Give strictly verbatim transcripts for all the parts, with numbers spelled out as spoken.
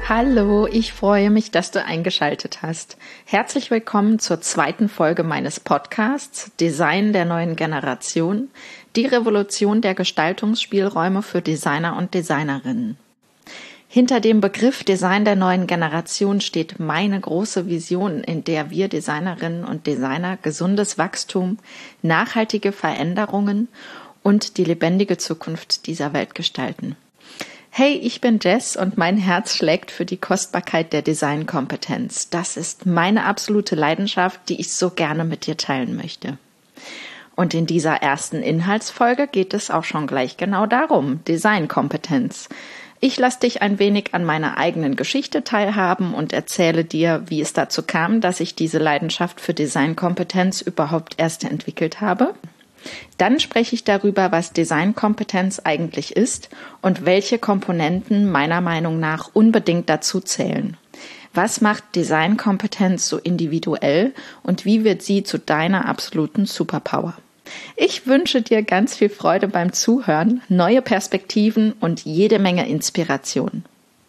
Hallo, ich freue mich, dass du eingeschaltet hast. Herzlich willkommen zur zweiten Folge meines Podcasts Design der neuen Generation, die Revolution der Gestaltungsspielräume für Designer und Designerinnen. Hinter dem Begriff Design der neuen Generation steht meine große Vision, in der wir Designerinnen und Designer gesundes Wachstum, nachhaltige Veränderungen und die lebendige Zukunft dieser Welt gestalten. Hey, ich bin Jess und mein Herz schlägt für die Kostbarkeit der Designkompetenz. Das ist meine absolute Leidenschaft, die ich so gerne mit dir teilen möchte. Und in dieser ersten Inhaltsfolge geht es auch schon gleich genau darum, Designkompetenz. Ich lasse dich ein wenig an meiner eigenen Geschichte teilhaben und erzähle dir, wie es dazu kam, dass ich diese Leidenschaft für Designkompetenz überhaupt erst entwickelt habe. Dann spreche ich darüber, was Designkompetenz eigentlich ist und welche Komponenten meiner Meinung nach unbedingt dazu zählen. Was macht Designkompetenz so individuell und wie wird sie zu deiner absoluten Superpower? Ich wünsche dir ganz viel Freude beim Zuhören, neue Perspektiven und jede Menge Inspiration.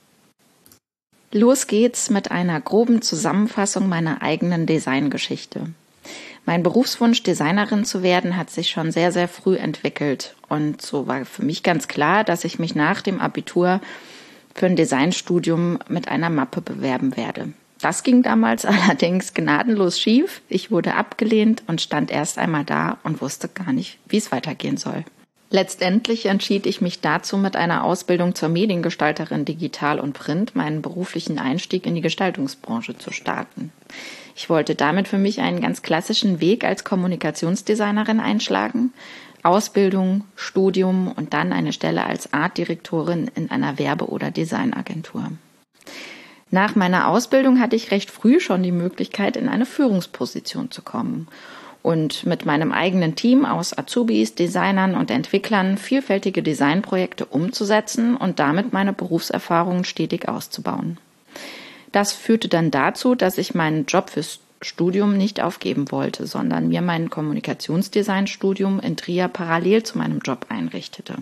Los geht's mit einer groben Zusammenfassung meiner eigenen Designgeschichte. Mein Berufswunsch, Designerin zu werden, hat sich schon sehr, sehr früh entwickelt. Und so war für mich ganz klar, dass ich mich nach dem Abitur für ein Designstudium mit einer Mappe bewerben werde. Das ging damals allerdings gnadenlos schief. Ich wurde abgelehnt und stand erst einmal da und wusste gar nicht, wie es weitergehen soll. Letztendlich entschied ich mich dazu, mit einer Ausbildung zur Mediengestalterin Digital und Print meinen beruflichen Einstieg in die Gestaltungsbranche zu starten. Ich wollte damit für mich einen ganz klassischen Weg als Kommunikationsdesignerin einschlagen. Ausbildung, Studium und dann eine Stelle als Artdirektorin in einer Werbe- oder Designagentur. Nach meiner Ausbildung hatte ich recht früh schon die Möglichkeit, in eine Führungsposition zu kommen und mit meinem eigenen Team aus Azubis, Designern und Entwicklern vielfältige Designprojekte umzusetzen und damit meine Berufserfahrungen stetig auszubauen. Das führte dann dazu, dass ich meinen Job fürs Studium nicht aufgeben wollte, sondern mir mein Kommunikationsdesignstudium in Trier parallel zu meinem Job einrichtete.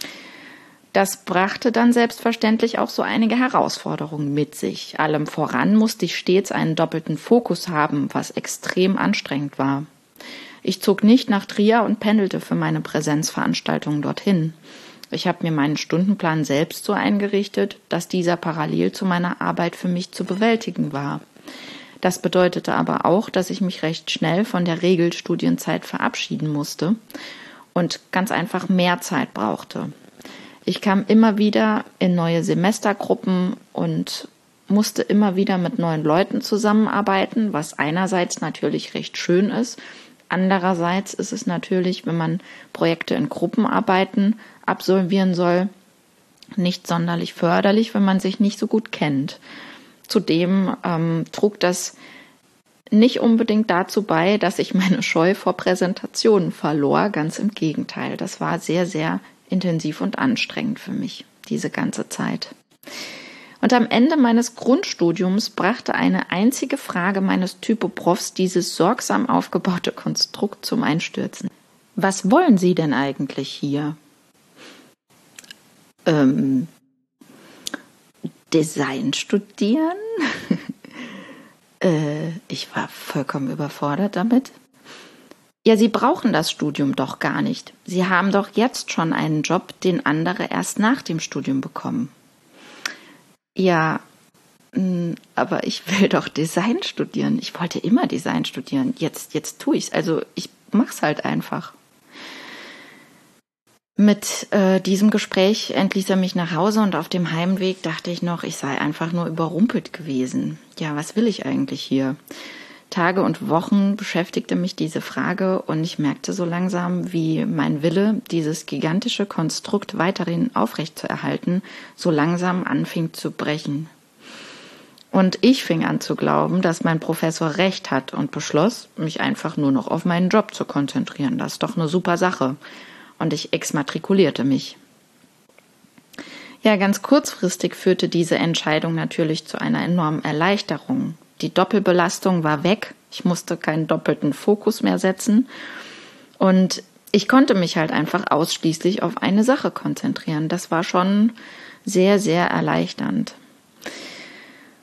Das brachte dann selbstverständlich auch so einige Herausforderungen mit sich. Allem voran musste ich stets einen doppelten Fokus haben, was extrem anstrengend war. Ich zog nicht nach Trier und pendelte für meine Präsenzveranstaltungen dorthin. Ich habe mir meinen Stundenplan selbst so eingerichtet, dass dieser parallel zu meiner Arbeit für mich zu bewältigen war. Das bedeutete aber auch, dass ich mich recht schnell von der Regelstudienzeit verabschieden musste und ganz einfach mehr Zeit brauchte. Ich kam immer wieder in neue Semestergruppen und musste immer wieder mit neuen Leuten zusammenarbeiten, was einerseits natürlich recht schön ist. Andererseits ist es natürlich, wenn man Projekte in Gruppenarbeiten absolvieren soll, nicht sonderlich förderlich, wenn man sich nicht so gut kennt. Zudem ähm, trug das nicht unbedingt dazu bei, dass ich meine Scheu vor Präsentationen verlor. Ganz im Gegenteil. Das war sehr, sehr intensiv und anstrengend für mich, diese ganze Zeit. Und am Ende meines Grundstudiums brachte eine einzige Frage meines Typoprofs dieses sorgsam aufgebaute Konstrukt zum Einstürzen. Was wollen Sie denn eigentlich hier? Ähm, Design studieren? äh, ich war vollkommen überfordert damit. Ja, Sie brauchen das Studium doch gar nicht. Sie haben doch jetzt schon einen Job, den andere erst nach dem Studium bekommen. Ja, mh, aber ich will doch Design studieren. Ich wollte immer Design studieren. Jetzt, jetzt tue ich's. Also ich mach's halt einfach. Mit äh, diesem Gespräch entließ er mich nach Hause und auf dem Heimweg dachte ich noch, ich sei einfach nur überrumpelt gewesen. Ja, was will ich eigentlich hier? Tage und Wochen beschäftigte mich diese Frage und ich merkte so langsam, wie mein Wille, dieses gigantische Konstrukt weiterhin aufrechtzuerhalten, so langsam anfing zu brechen. Und ich fing an zu glauben, dass mein Professor recht hat und beschloss, mich einfach nur noch auf meinen Job zu konzentrieren. Das ist doch eine super Sache. Und ich exmatrikulierte mich. Ja, ganz kurzfristig führte diese Entscheidung natürlich zu einer enormen Erleichterung. Die Doppelbelastung war weg, ich musste keinen doppelten Fokus mehr setzen und ich konnte mich halt einfach ausschließlich auf eine Sache konzentrieren. Das war schon sehr, sehr erleichternd.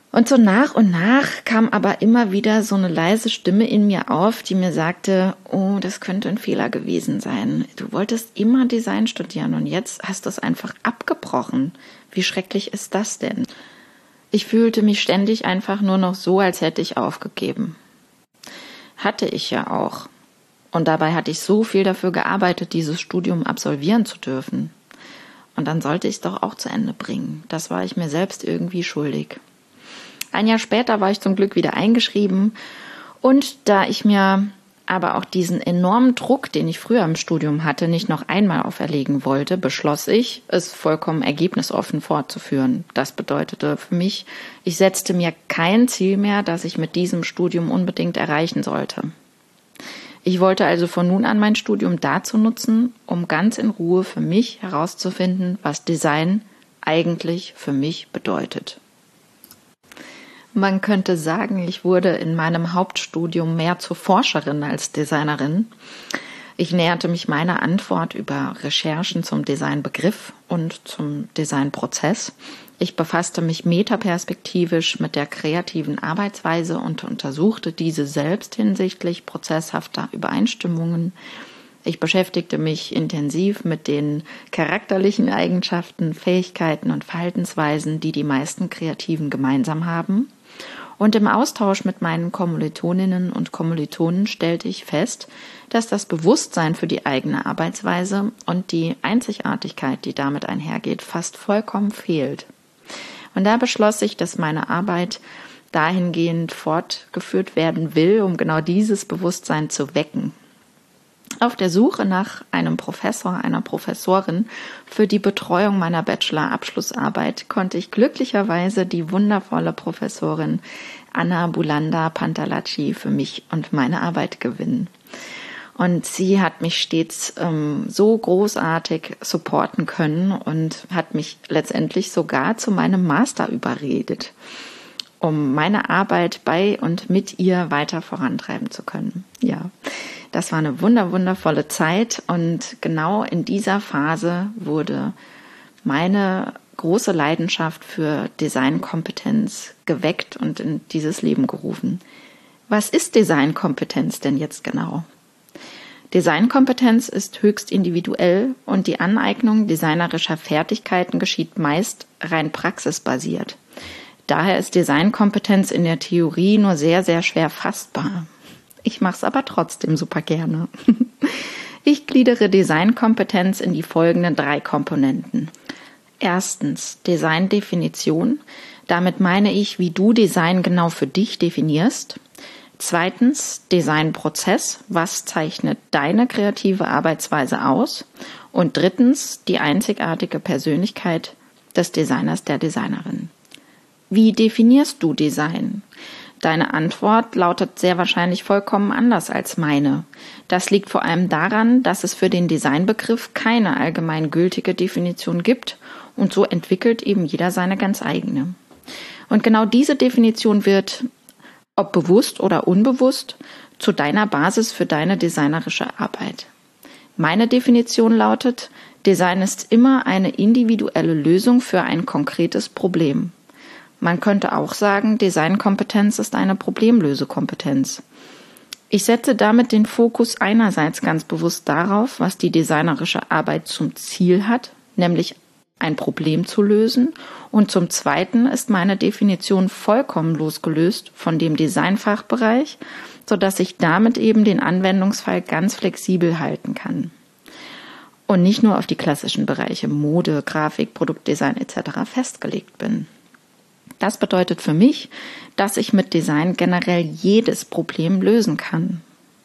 Und so nach und nach kam aber immer wieder so eine leise Stimme in mir auf, die mir sagte, oh, das könnte ein Fehler gewesen sein. Du wolltest immer Design studieren und jetzt hast du es einfach abgebrochen. Wie schrecklich ist das denn? Ich fühlte mich ständig einfach nur noch so, als hätte ich aufgegeben. Hatte ich ja auch. Und dabei hatte ich so viel dafür gearbeitet, dieses Studium absolvieren zu dürfen. Und dann sollte ich es doch auch zu Ende bringen. Das war ich mir selbst irgendwie schuldig. Ein Jahr später war ich zum Glück wieder eingeschrieben und da ich mir aber auch diesen enormen Druck, den ich früher im Studium hatte, nicht noch einmal auferlegen wollte, beschloss ich, es vollkommen ergebnisoffen fortzuführen. Das bedeutete für mich, ich setzte mir kein Ziel mehr, das ich mit diesem Studium unbedingt erreichen sollte. Ich wollte also von nun an mein Studium dazu nutzen, um ganz in Ruhe für mich herauszufinden, was Design eigentlich für mich bedeutet. Man könnte sagen, ich wurde in meinem Hauptstudium mehr zur Forscherin als Designerin. Ich näherte mich meiner Antwort über Recherchen zum Designbegriff und zum Designprozess. Ich befasste mich metaperspektivisch mit der kreativen Arbeitsweise und untersuchte diese selbst hinsichtlich prozesshafter Übereinstimmungen. Ich beschäftigte mich intensiv mit den charakterlichen Eigenschaften, Fähigkeiten und Verhaltensweisen, die die meisten Kreativen gemeinsam haben. Und im Austausch mit meinen Kommilitoninnen und Kommilitonen stellte ich fest, dass das Bewusstsein für die eigene Arbeitsweise und die Einzigartigkeit, die damit einhergeht, fast vollkommen fehlt. Und da beschloss ich, dass meine Arbeit dahingehend fortgeführt werden will, um genau dieses Bewusstsein zu wecken. Auf der Suche nach einem Professor, einer Professorin für die Betreuung meiner Bachelor-Abschlussarbeit konnte ich glücklicherweise die wundervolle Professorin Anna Bulanda Pantalacci für mich und meine Arbeit gewinnen. Und sie hat mich stets ähm, so großartig supporten können und hat mich letztendlich sogar zu meinem Master überredet, um meine Arbeit bei und mit ihr weiter vorantreiben zu können. Ja, das war eine wunder, wundervolle Zeit und genau in dieser Phase wurde meine große Leidenschaft für Designkompetenz geweckt und in dieses Leben gerufen. Was ist Designkompetenz denn jetzt genau? Designkompetenz ist höchst individuell und die Aneignung designerischer Fertigkeiten geschieht meist rein praxisbasiert. Daher ist Designkompetenz in der Theorie nur sehr, sehr schwer fassbar. Ich mache es aber trotzdem super gerne. Ich gliedere Designkompetenz in die folgenden drei Komponenten. Erstens Designdefinition. Damit meine ich, wie du Design genau für dich definierst. Zweitens Designprozess. Was zeichnet deine kreative Arbeitsweise aus? Und drittens die einzigartige Persönlichkeit des Designers, der Designerin. Wie definierst du Design? Deine Antwort lautet sehr wahrscheinlich vollkommen anders als meine. Das liegt vor allem daran, dass es für den Designbegriff keine allgemeingültige Definition gibt und so entwickelt eben jeder seine ganz eigene. Und genau diese Definition wird, ob bewusst oder unbewusst, zu deiner Basis für deine designerische Arbeit. Meine Definition lautet, Design ist immer eine individuelle Lösung für ein konkretes Problem. Man könnte auch sagen, Designkompetenz ist eine Problemlösekompetenz. Ich setze damit den Fokus einerseits ganz bewusst darauf, was die designerische Arbeit zum Ziel hat, nämlich ein Problem zu lösen, und zum Zweiten ist meine Definition vollkommen losgelöst von dem Designfachbereich, sodass ich damit eben den Anwendungsfall ganz flexibel halten kann und nicht nur auf die klassischen Bereiche Mode, Grafik, Produktdesign et cetera festgelegt bin. Das bedeutet für mich, dass ich mit Design generell jedes Problem lösen kann.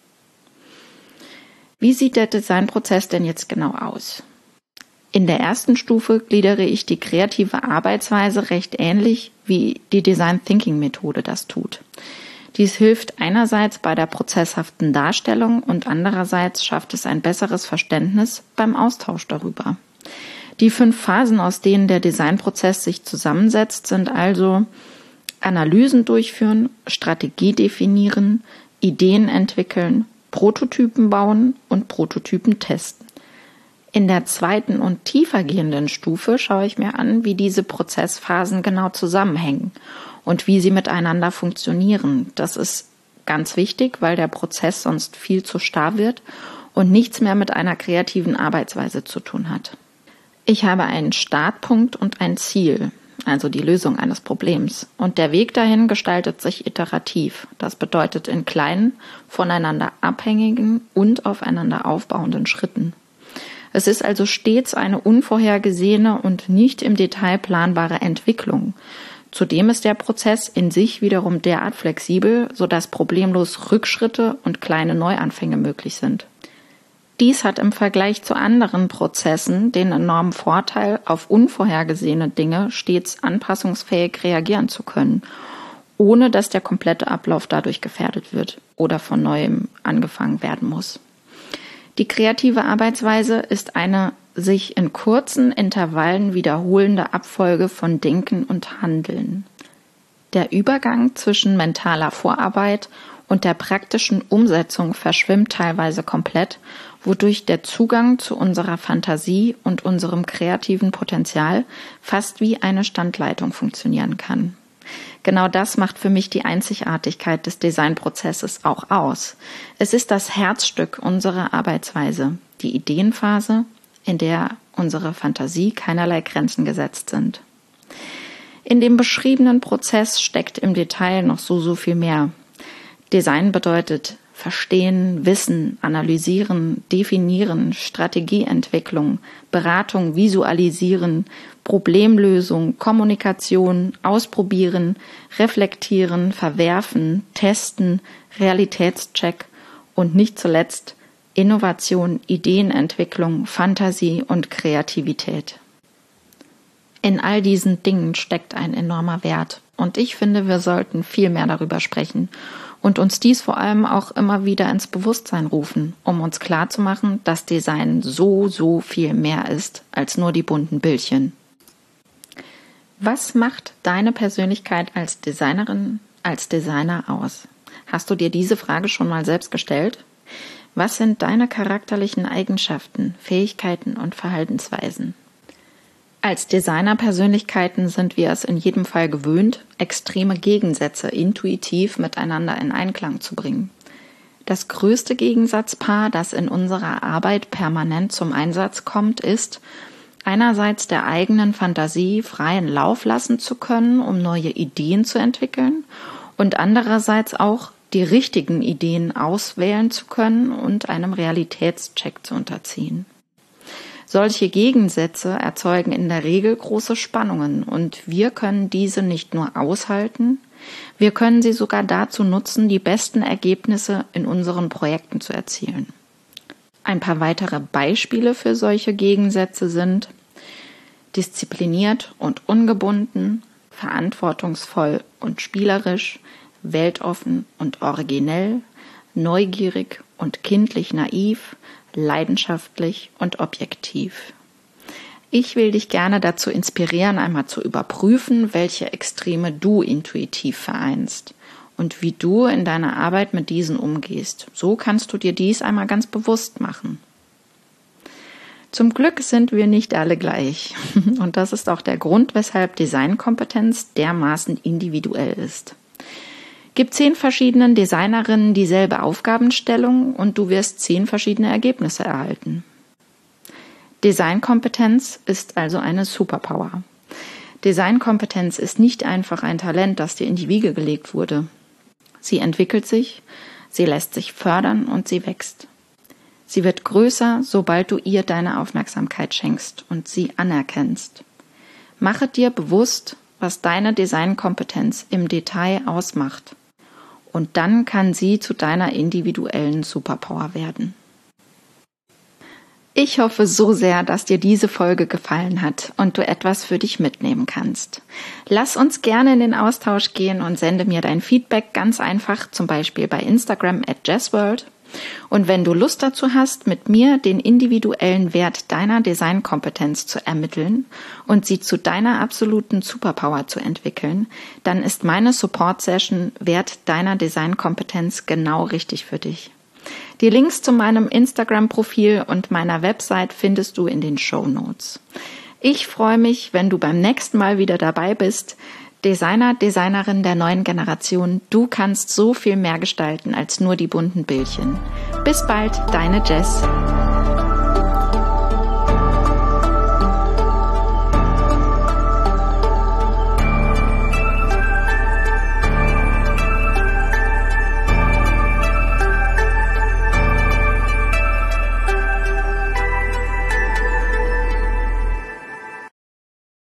Wie sieht der Designprozess denn jetzt genau aus? In der ersten Stufe gliedere ich die kreative Arbeitsweise recht ähnlich, wie die Design Thinking Methode das tut. Dies hilft einerseits bei der prozesshaften Darstellung und andererseits schafft es ein besseres Verständnis beim Austausch darüber. Die fünf Phasen, aus denen der Designprozess sich zusammensetzt, sind also Analysen durchführen, Strategie definieren, Ideen entwickeln, Prototypen bauen und Prototypen testen. In der zweiten und tiefer gehenden Stufe schaue ich mir an, wie diese Prozessphasen genau zusammenhängen und wie sie miteinander funktionieren. Das ist ganz wichtig, weil der Prozess sonst viel zu starr wird und nichts mehr mit einer kreativen Arbeitsweise zu tun hat. Ich habe einen Startpunkt und ein Ziel, also die Lösung eines Problems. Und der Weg dahin gestaltet sich iterativ. Das bedeutet in kleinen, voneinander abhängigen und aufeinander aufbauenden Schritten. Es ist also stets eine unvorhergesehene und nicht im Detail planbare Entwicklung. Zudem ist der Prozess in sich wiederum derart flexibel, sodass problemlos Rückschritte und kleine Neuanfänge möglich sind. Dies hat im Vergleich zu anderen Prozessen den enormen Vorteil, auf unvorhergesehene Dinge stets anpassungsfähig reagieren zu können, ohne dass der komplette Ablauf dadurch gefährdet wird oder von neuem angefangen werden muss. Die kreative Arbeitsweise ist eine sich in kurzen Intervallen wiederholende Abfolge von Denken und Handeln. Der Übergang zwischen mentaler Vorarbeit und der praktischen Umsetzung verschwimmt teilweise komplett, wodurch der Zugang zu unserer Fantasie und unserem kreativen Potenzial fast wie eine Standleitung funktionieren kann. Genau das macht für mich die Einzigartigkeit des Designprozesses auch aus. Es ist das Herzstück unserer Arbeitsweise, die Ideenphase, in der unsere Fantasie keinerlei Grenzen gesetzt sind. In dem beschriebenen Prozess steckt im Detail noch so, so viel mehr. Design bedeutet Verstehen, Wissen, Analysieren, Definieren, Strategieentwicklung, Beratung, Visualisieren, Problemlösung, Kommunikation, Ausprobieren, Reflektieren, Verwerfen, Testen, Realitätscheck und nicht zuletzt Innovation, Ideenentwicklung, Fantasie und Kreativität. In all diesen Dingen steckt ein enormer Wert und ich finde, wir sollten viel mehr darüber sprechen und uns dies vor allem auch immer wieder ins Bewusstsein rufen, um uns klarzumachen, dass Design so, so viel mehr ist als nur die bunten Bildchen. Was macht deine Persönlichkeit als Designerin, als Designer aus? Hast du dir diese Frage schon mal selbst gestellt? Was sind deine charakterlichen Eigenschaften, Fähigkeiten und Verhaltensweisen? Als Designerpersönlichkeiten sind wir es in jedem Fall gewöhnt, extreme Gegensätze intuitiv miteinander in Einklang zu bringen. Das größte Gegensatzpaar, das in unserer Arbeit permanent zum Einsatz kommt, ist, einerseits der eigenen Fantasie freien Lauf lassen zu können, um neue Ideen zu entwickeln, und andererseits auch die richtigen Ideen auswählen zu können und einem Realitätscheck zu unterziehen. Solche Gegensätze erzeugen in der Regel große Spannungen und wir können diese nicht nur aushalten, wir können sie sogar dazu nutzen, die besten Ergebnisse in unseren Projekten zu erzielen. Ein paar weitere Beispiele für solche Gegensätze sind diszipliniert und ungebunden, verantwortungsvoll und spielerisch, weltoffen und originell, neugierig und kindlich naiv, leidenschaftlich und objektiv. Ich will dich gerne dazu inspirieren, einmal zu überprüfen, welche Extreme du intuitiv vereinst und wie du in deiner Arbeit mit diesen umgehst. So kannst du dir dies einmal ganz bewusst machen. Zum Glück sind wir nicht alle gleich. Und das ist auch der Grund, weshalb Designkompetenz dermaßen individuell ist. Gib zehn verschiedenen Designerinnen dieselbe Aufgabenstellung und du wirst zehn verschiedene Ergebnisse erhalten. Designkompetenz ist also eine Superpower. Designkompetenz ist nicht einfach ein Talent, das dir in die Wiege gelegt wurde. Sie entwickelt sich, sie lässt sich fördern und sie wächst. Sie wird größer, sobald du ihr deine Aufmerksamkeit schenkst und sie anerkennst. Mache dir bewusst, was deine Designkompetenz im Detail ausmacht. Und dann kann sie zu deiner individuellen Superpower werden. Ich hoffe so sehr, dass dir diese Folge gefallen hat und du etwas für dich mitnehmen kannst. Lass uns gerne in den Austausch gehen und sende mir dein Feedback ganz einfach, zum Beispiel bei Instagram at jazzworld. Und wenn du Lust dazu hast, mit mir den individuellen Wert deiner Designkompetenz zu ermitteln und sie zu deiner absoluten Superpower zu entwickeln, dann ist meine Support-Session Wert deiner Designkompetenz genau richtig für dich. Die Links zu meinem Instagram-Profil und meiner Website findest du in den Shownotes. Ich freue mich, wenn du beim nächsten Mal wieder dabei bist, Designer, Designerin der neuen Generation, du kannst so viel mehr gestalten als nur die bunten Bildchen. Bis bald, deine Jess.